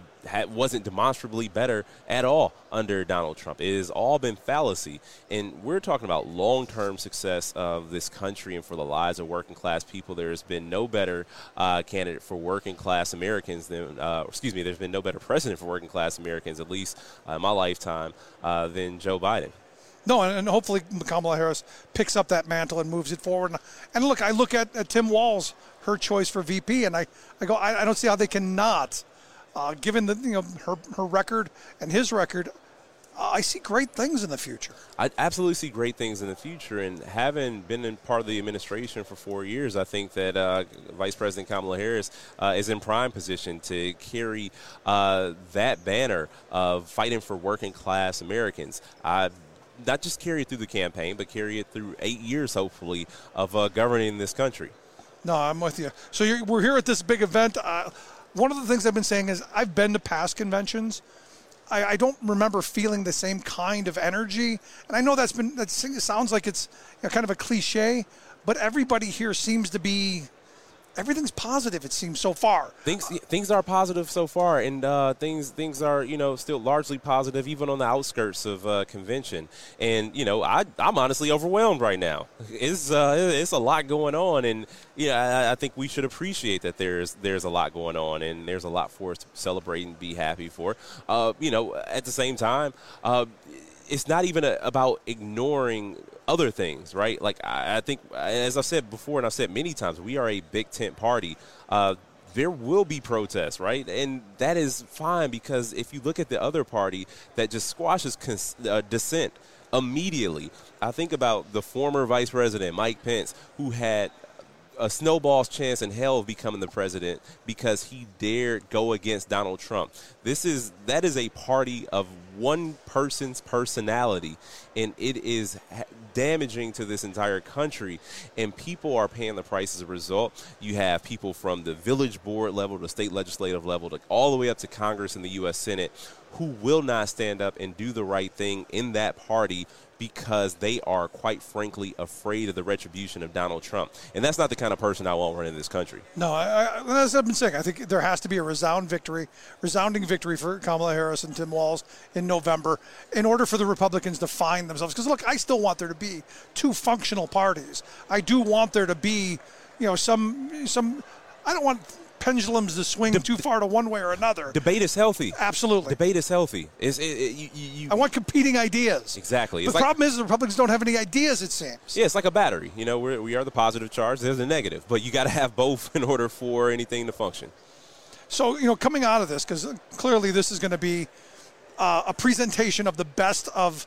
wasn't demonstrably better at all under Donald Trump. It has all been fallacy, and we're talking about long-term success of this country and for the lives of working class people. There has been no better candidate for working class Americans than, there's been no better president for working class Americans, at least in my lifetime, than Joe Biden. No, and hopefully Kamala Harris picks up that mantle and moves it forward. And look, I look at Tim Walz, her choice for VP, and I go, I don't see how they cannot. Given her record and his record, I see great things in the future. I absolutely see great things in the future, and having been in part of the administration for 4 years, I think that Vice President Kamala Harris is in prime position to carry that banner of fighting for working class Americans. Not just carry it through the campaign, but carry it through 8 years, hopefully, of governing this country. No, I'm with you. So we're here at this big event. One of the things I've been saying is I've been to past conventions. I don't remember feeling the same kind of energy. And I know that sounds like it's kind of a cliche, but everybody here seems to be, everything's positive, it seems, so far. Things are positive so far, and things are, still largely positive, even on the outskirts of convention. And, I'm honestly overwhelmed right now. It's a lot going on, and, I think we should appreciate that there's a lot going on, and there's a lot for us to celebrate and be happy for. At the same time, it's not even about ignoring other things, right? Like, I think, as I've said before, and I've said many times, we are a big tent party. There will be protests, right? And that is fine, because if you look at the other party that just squashes dissent immediately, I think about the former Vice President, Mike Pence, who had a snowball's chance in hell of becoming the president because he dared go against Donald Trump. That is a party of one person's personality, and it is damaging to this entire country, and people are paying the price as a result. You have people from the village board level, the state legislative level, all the way up to Congress and the U.S. Senate, who will not stand up and do the right thing in that party because they are, quite frankly, afraid of the retribution of Donald Trump. And that's not the kind of person I want running this country. No, as I've been saying, I think there has to be a resounding victory for Kamala Harris and Tim Walz in November in order for the Republicans to find themselves. Because, look, I still want there to be two functional parties. I do want there to be, some I don't want pendulums to swing too far to one way or another. Debate is healthy. Absolutely. Debate is healthy. I want competing ideas. Exactly. The problem is the Republicans don't have any ideas, it seems. Yeah, it's like a battery. We are the positive charge. There's the negative. But you got to have both in order for anything to function. So, coming out of this, because clearly this is going to be a presentation of the best of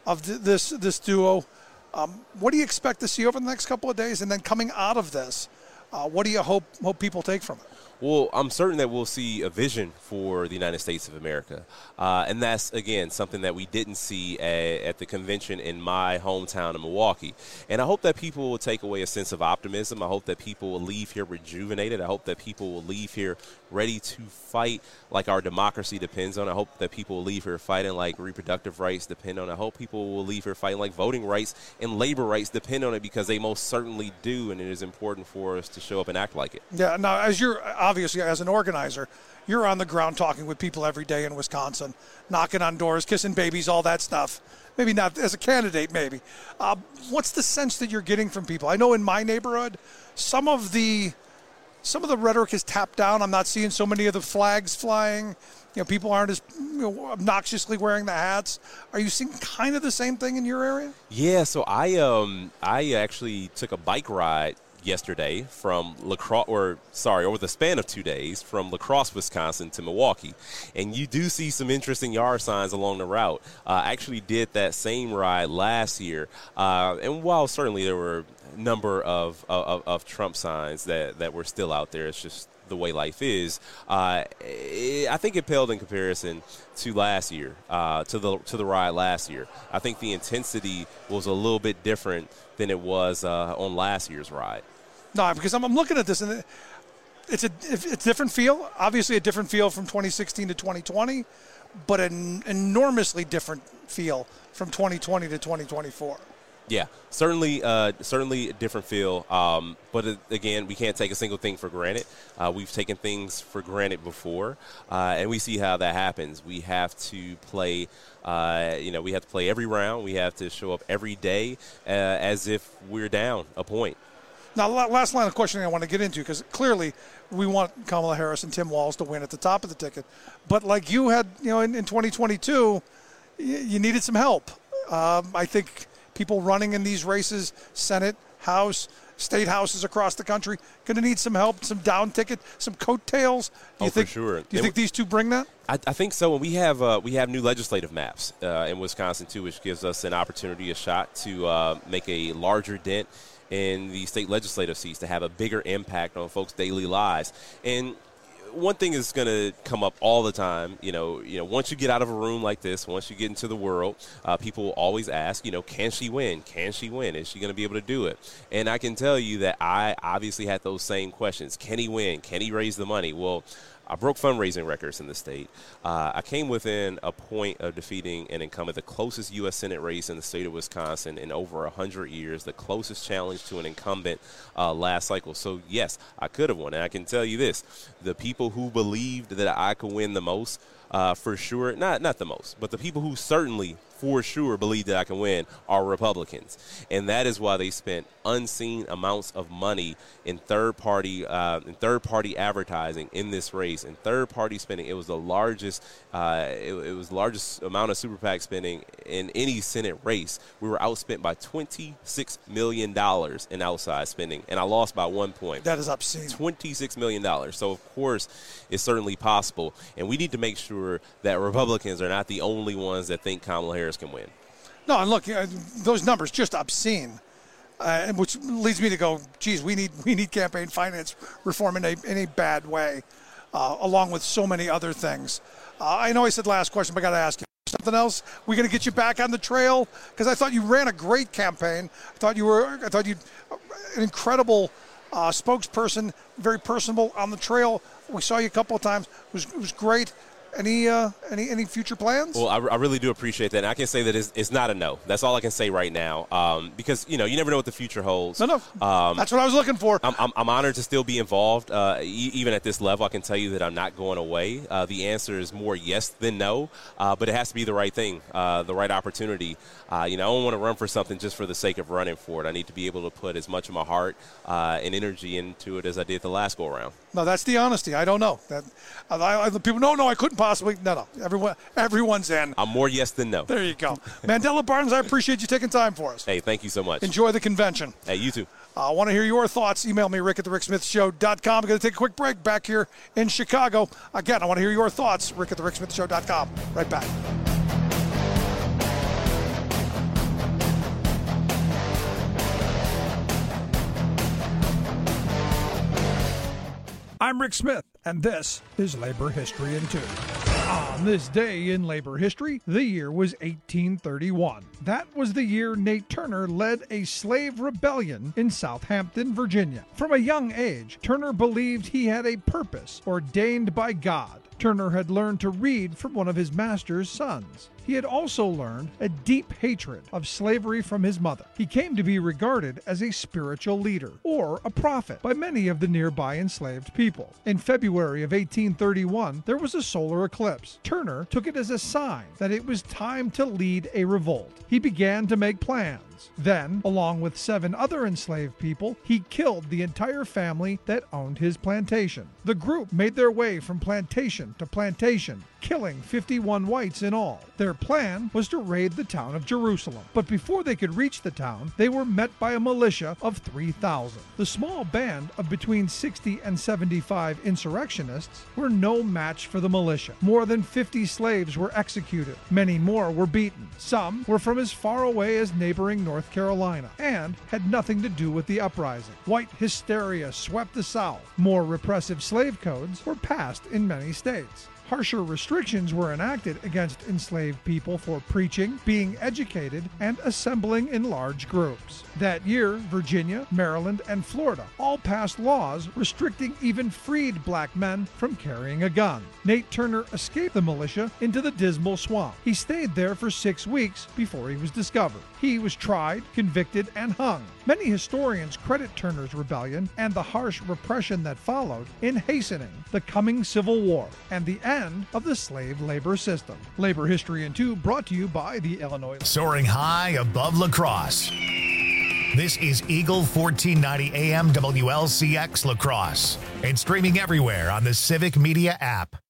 this duo, what do you expect to see over the next couple of days? And then coming out of this, what do you hope people take from it? Well, I'm certain that we'll see a vision for the United States of America. And that's, again, something that we didn't see at the convention in my hometown of Milwaukee. And I hope that people will take away a sense of optimism. I hope that people will leave here rejuvenated. I hope that people will leave here ready to fight like our democracy depends on. I hope that people will leave here fighting like reproductive rights depend on it. I hope people will leave here fighting like voting rights and labor rights depend on it, because they most certainly do, and it is important for us to show up and act like it. Yeah, now, obviously, as an organizer, you're on the ground talking with people every day in Wisconsin, knocking on doors, kissing babies, all that stuff. Maybe not as a candidate, maybe. What's the sense that you're getting from people? I know in my neighborhood, some of the rhetoric is tapped down. I'm not seeing so many of the flags flying. people aren't as obnoxiously wearing the hats. Are you seeing kind of the same thing in your area? Yeah, so I actually took a bike ride yesterday from over the span of 2 days from La Crosse, Wisconsin to Milwaukee. And you do see some interesting yard signs along the route. I actually did that same ride last year. And while certainly there were a number of Trump signs that were still out there, it's just the way life is. I think it paled in comparison to last year, to the ride last year. I think the intensity was a little bit different than it was on last year's ride. No, because I'm looking at this, and it's a different feel. Obviously, a different feel from 2016 to 2020, but an enormously different feel from 2020 to 2024. Yeah, certainly a different feel. But again, we can't take a single thing for granted. We've taken things for granted before, and we see how that happens. We have to play. We have to play every round. We have to show up every day as if we're down a point. Now, last line of questioning I want to get into, because clearly we want Kamala Harris and Tim Walz to win at the top of the ticket. But like you had, in 2022, you needed some help. I think people running in these races, Senate, House, state houses across the country, going to need some help, some down ticket, some coattails. For sure. Do you think these two bring that? I think so. And we have new legislative maps in Wisconsin, too, which gives us an opportunity, a shot to make a larger dent in the state legislative seats, to have a bigger impact on folks' daily lives. And one thing is going to come up all the time, once you get out of a room like this, once you get into the world, people will always ask, can she win? Can she win? Is she going to be able to do it? And I can tell you that I obviously had those same questions. Can he win? Can he raise the money? Well, I broke fundraising records in the state. I came within a point of defeating an incumbent, the closest U.S. Senate race in the state of Wisconsin in over 100 years, the closest challenge to an incumbent last cycle. So, yes, I could have won. And I can tell you this, the people who believed that I could win the most, for sure, not the most, but the people who certainly for sure believe that I can win are Republicans. And that is why they spent unseen amounts of money in third-party advertising in this race. And third-party spending, it was the largest amount of super PAC spending in any Senate race. We were outspent by $26 million in outside spending, and I lost by 1 point. That is obscene. $26 million. So, of course, it's certainly possible. And we need to make sure that Republicans are not the only ones that think Kamala Harris can win. No, and look, those numbers just obscene, which leads me to go, geez, we need campaign finance reform in a bad way, along with so many other things. I know I said last question, but I got to ask you something else. We're going to get you back on the trail, because I thought you ran a great campaign. I thought you an incredible spokesperson, very personable on the trail. We saw you a couple of times. It was great. Any future plans? Well, I really do appreciate that. And I can say that it's not a no. That's all I can say right now, because you never know what the future holds. No. That's what I was looking for. I'm honored to still be involved, even at this level. I can tell you that I'm not going away. The answer is more yes than no, but it has to be the right thing, the right opportunity. I don't want to run for something just for the sake of running for it. I need to be able to put as much of my heart and energy into it as I did the last go around. No, that's the honesty. I don't know. People, no, I couldn't possibly. No. Everyone's in. I'm more yes than no. There you go. Mandela Barnes, I appreciate you taking time for us. Hey, thank you so much. Enjoy the convention. Hey, you too. I want to hear your thoughts. Email me, rick@thericksmithshow.com. I'm going to take a quick break back here in Chicago. Again, I want to hear your thoughts. rick@thericksmithshow.com. Right back. I'm Rick Smith, and this is Labor History in 2. On this day in labor history, the year was 1831. That was the year Nate Turner led a slave rebellion in Southampton, Virginia. From a young age, Turner believed he had a purpose ordained by God. Turner had learned to read from one of his master's sons. He had also learned a deep hatred of slavery from his mother. He came to be regarded as a spiritual leader, or a prophet, by many of the nearby enslaved people. In February of 1831, there was a solar eclipse. Turner took it as a sign that it was time to lead a revolt. He began to make plans. Indians. Then, along with 7 other enslaved people, he killed the entire family that owned his plantation. The group made their way from plantation to plantation, killing 51 whites in all. Their plan was to raid the town of Jerusalem. But before they could reach the town, they were met by a militia of 3,000. The small band of between 60 and 75 insurrectionists were no match for the militia. More than 50 slaves were executed. Many more were beaten. Some were from as far away as neighboring North Carolina and had nothing to do with the uprising. White hysteria swept the South. More repressive slave codes were passed in many states. Harsher restrictions were enacted against enslaved people for preaching, being educated, and assembling in large groups. That year, Virginia, Maryland, and Florida all passed laws restricting even freed black men from carrying a gun. Nate Turner escaped the militia into the Dismal Swamp. He stayed there for 6 weeks before he was discovered. He was tried, convicted, and hung. Many historians credit Turner's rebellion and the harsh repression that followed in hastening the coming Civil War and the end of the slave labor system. Labor History in 2 brought to you by the Illinois. Soaring high above La Crosse. This is Eagle 1490 AM WLCX La Crosse and streaming everywhere on the Civic Media app.